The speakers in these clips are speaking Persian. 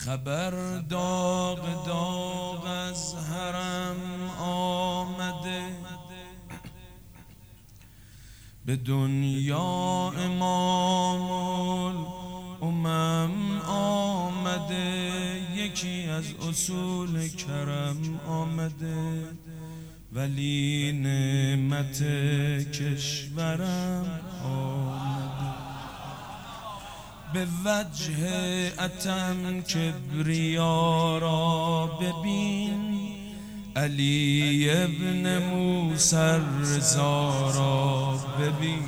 خبر داغ داغ از حرم آمده، به دنیا امام الامم آمده. یکی از اصول کرم آمده، ولی نعمت کشورم آمده. به وجه اتم کبریا را ببین، علی ابن موسی رضا را ببین.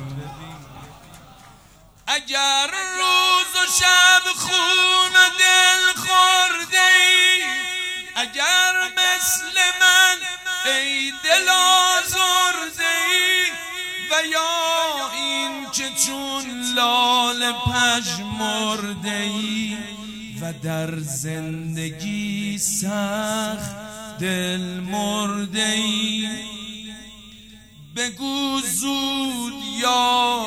اگر روز و شب خون و دل خورده ای، اگر مثل من ای دل آزرده ای، و یا این که چون لاله پژمرده ای و در زندگی سخت دل مرده ای، بگو زود یا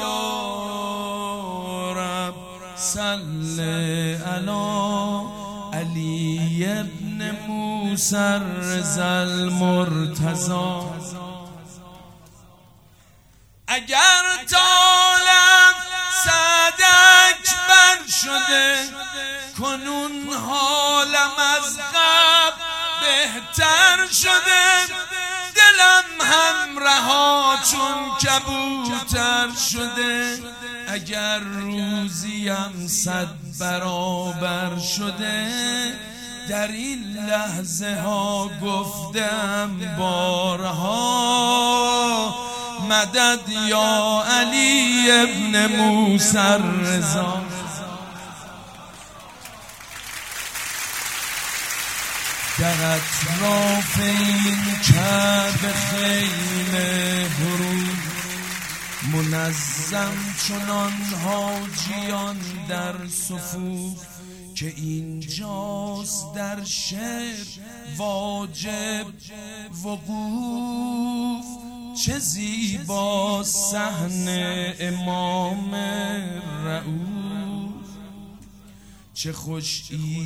رب صل علی علی ابن موسی رضا المرتضی. اگر طالب سعد اکبر شده، کنون حالم از قبل بهتر شده. دلم هم رها چون کبوتر شده، اگر روزیم 100 برابر شده. در این لحظه ها گفتم بارها، مدد یا علی ابن موسی رضا. در اطراف این کعبه خیمه برون، منظم چنان حاجیان در صفوف، که اینجاست در شعر واجب وقوف. چه زیبا صحن امام رؤوف، چه خوش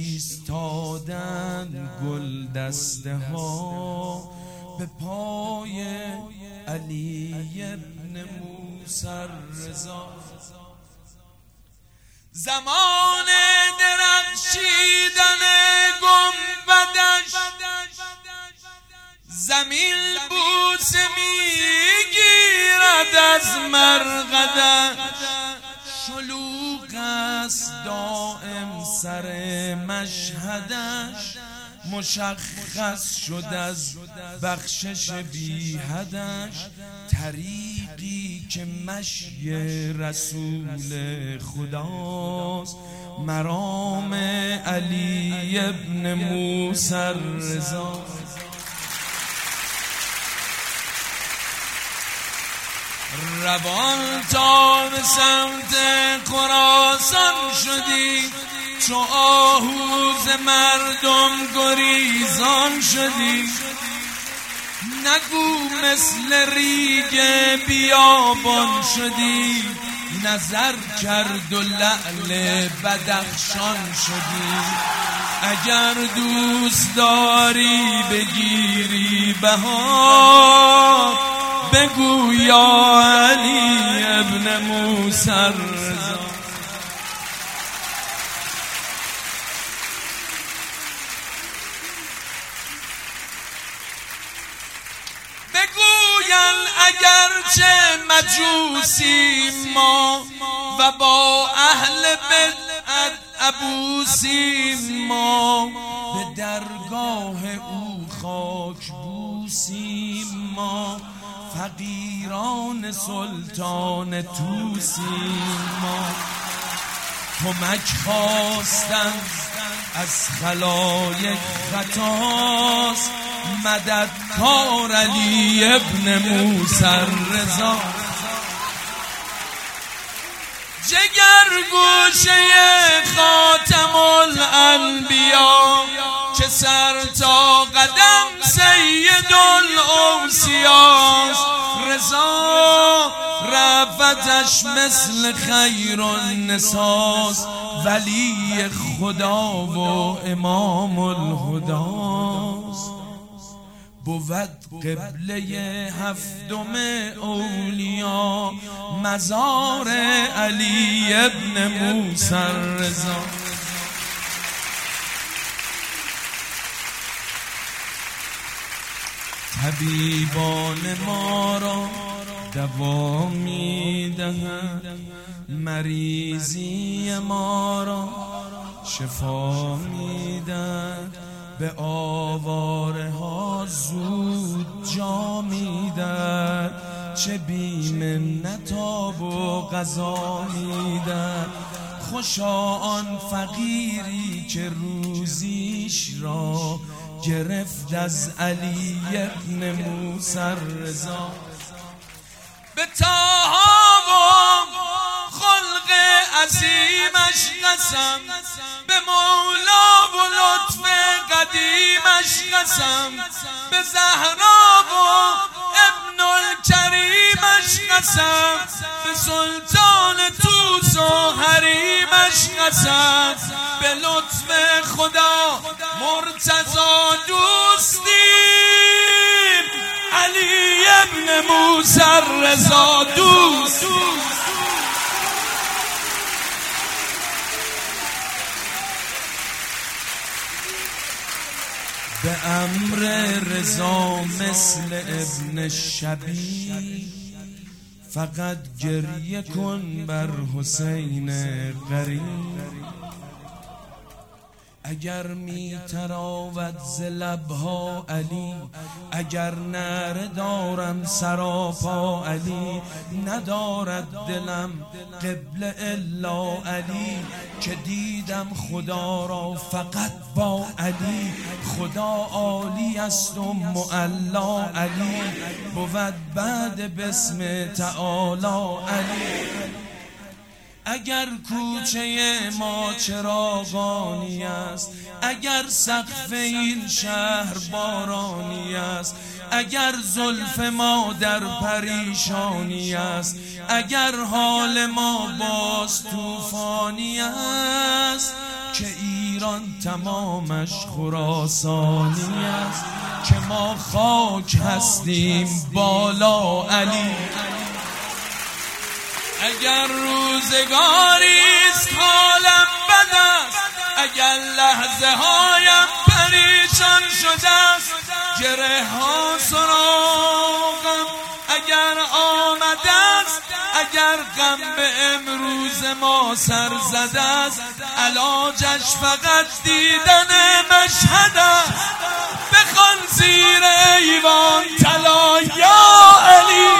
ایستادن گل دسته ها به پای علی ابن موسی رضا. زمان درخشیدن گنبدش، زمین بوسه میگیرد از مرقدش. شلوغ است دائم سر مشهدش، مشخص شد از بخشش بی حدش. طریقی که مشی رسول خداست، مرام علی ابن موسی رضا. روان تا به سمت خراسان شدی، چو آهوز مردم گریزان شدی. نگو مثل ریگ بیابان شدی، نظر کرد و لعل بدخشان شدی. اگر دوست داری بگیری بهار، بگو یا علی ابن موسی رضا. بگوین اگرچه مجوسی ما، و با اهل بدعت عبوسی ما، به درگاه او خاک بوسی ما. فقیران سلطان توسی ما، کمک خواستن از خلایق خطاست. مددکار علی ابن موسی رضا. جگر گوشه خاتم الانبیا، که سر تا قدم سید الاوصیاست. رضا رفت محبتش مثل خیر النساس، ولی خدا و امام الهداست. بود قبله هفتم اولیا مزار علی ابن موسی الرضا. طبیبان ما را دوا می‌دهند، مریضی ما را شفا می‌دهند، به آواره ها زود جا می‌دهند، چه بی منت آب و غذا می‌دهند. خوشا آن فقیری که روزیش را گرفت از علی ابن موسی الرضا. به طاها و خلق عظیمش قسم، به مولا و لطف قدیمش قسم، به زهرا و ابن الکریمش قسم، به سلطان طوس و حریمش قسم، به لطف خدا مرتضی دوستیم، علی ابن موسی الرضا دوست. به امر رضا مثل ابن شبی، فقط گریه کن بر حسین غریب. اگر می تراود ز لبها علی، اگر نعره دارم سراپا علی، ندارد دلم قبله الا علی، که دیدم خدا را فقط با علی. خدا عالی است و معلا علی، بود بعد بسم تعالی علی. اگر کوچه ما چراغانی است، اگر سقف این شهر بارانی است، اگر زلف ما در پریشانی است، اگر حال ما باز طوفانی است، که ایران تمامش خراسانی است، که ما خاک هستیم بالا علی. اگر روزگاریست حالم بد است، اگر لحظه هایم پریشان شده است، گره ها سراغم اگر آمده است، اگر غم به امروز ما سر زده است، علاجش فقط دیدن مشهد است. بخوان زیر ایوان طلا یا علی.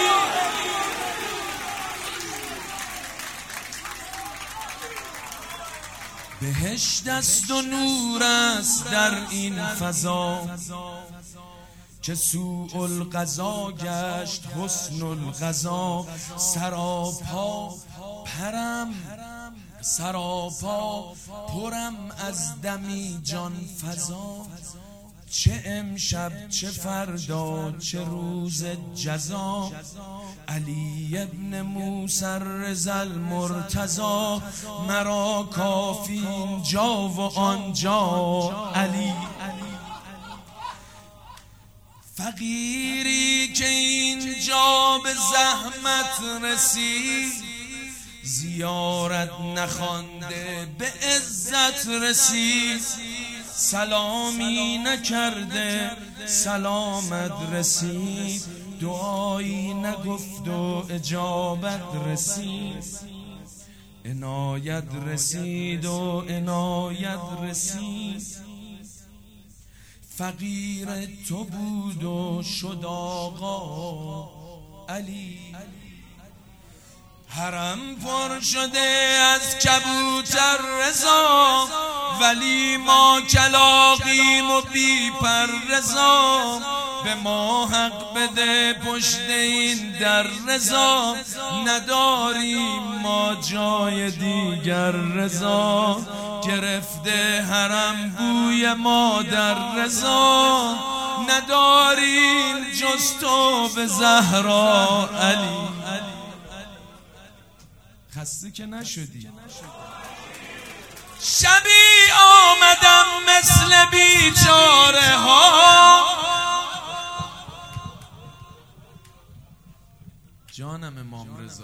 بهشت است و نور است در این فضا، که سوء القضا گشت حسن القضا. سراپا پرم، سراپا پرم از دمی جان فضا. چه امشب چه فردا چه روز جزا، علی ابن موسی الرضا المرتضی. مرا کافی اینجا و آنجا علی. فقیری که اینجا به زحمت رسید، زیارت نخوانده به عزت رسید. سلامی نکرده سلامت رسید، دعایی نگفت و اجابت رسید. عنایت رسید و عنایت رسید. فقیر تو بود و شد آقا علی. حرم پر شده از کبوتر رضا، ولی ما کلاغیم و بی پر رضا. به ما حق بده پشت این در رضا، نداریم ما جای دیگر رضا. گرفته حرم بوی ما در رضا، نداریم جز تو به زهرا علی. خسته که نشدی. شبی آمدم مثل بیچاره ها، جانم امام رضا.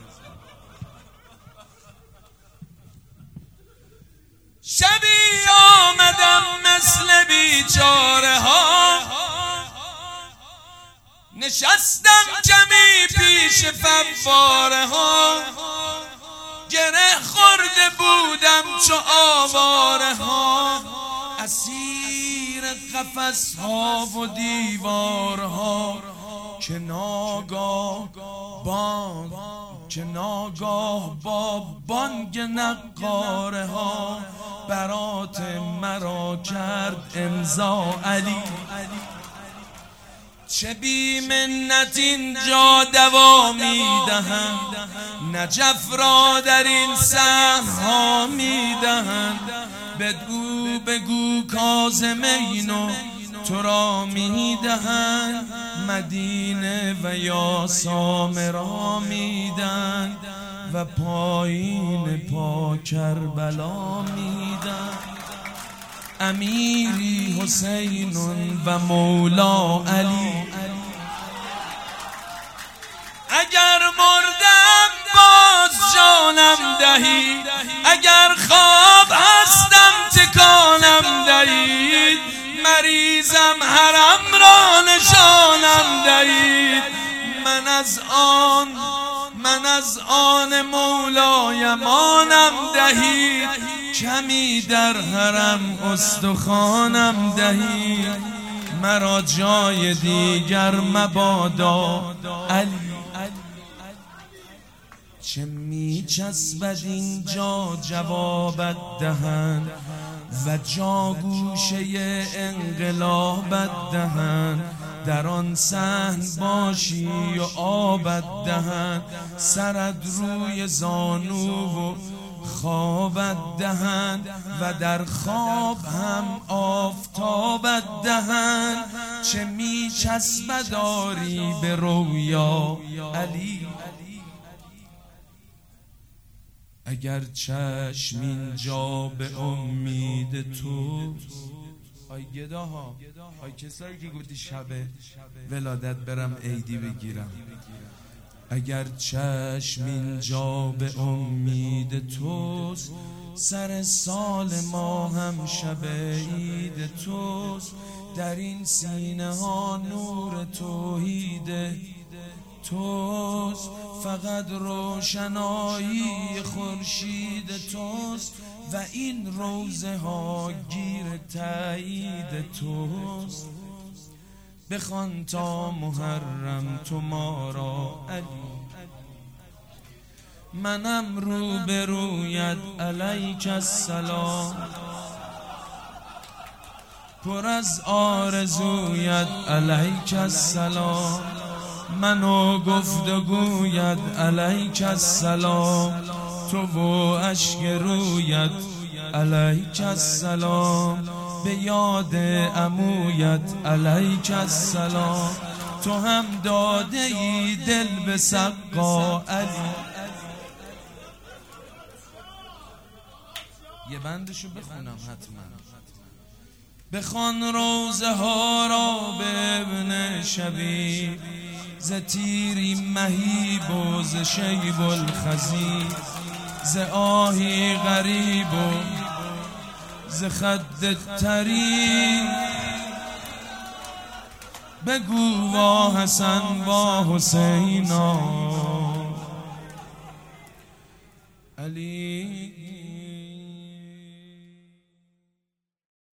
شبی آمدم مثل بیچاره ها، نشستم کمی پیش فواره ها، گره خورده بودم چو آواره ها، اسیر قفس ها و دیوارها، که ناگاه با بانگ نقاره ها، برات مرا کرد امضا علی. چه بی منت اینجا دوا میدهند، نجف را در این صحن‌ها میدهند. بگو کاظم اینو تو را میدهند، مدینه و یا سامرا میدن، و پایین پا کربلا میدن. امیری حسین و مولا علی، اگر مردم باز جانم دهید، اگر خواب هستم تکانم دهید، مریضم حرم را نشانم دهید. من از آن مولای مانم دهید، کمی در حرم استخوانم دهید، مرا جای دیگر مبادا علی. چه میچسبد اینجا جوابت دهند، و جا گوشه انقلابت دهند. در آن صحن باشی و آبت دهند، سرت روی زانو و خوابت دهند، و در خواب هم آفتابت دهند. چه میچسبد داری به رویا علی، اگر چشم اینجا به امید تو. آی گداها، آی کسایی که گفتی شب ولادت برم عیدی بگیرم، اگر چشم اینجا به امید توست، سر سال ما هم شب عید توست. در این سینه ها نور توحید توست، فقط روشنایی خورشید توست، و این روزه ها گیر تایید توست. بخوان تا محرم تو ما را علی، منم رو به رویت علیک السلام، پر از آرزویت علیک السلام، منو گفتگویت علیک السلام، تو و اشک رویت علیک السلام، به یاد عمویت علیک السلام، تو هم داده ای دل به سقا علی. یه بندشو بخونم حتما. بخوان روزه ها را به ابن شبیب، ز تیری مهیب و ز شیب الخزیب، ز آهی غریب و ز خد طریب، بگو وا حسن وا حسینا علی.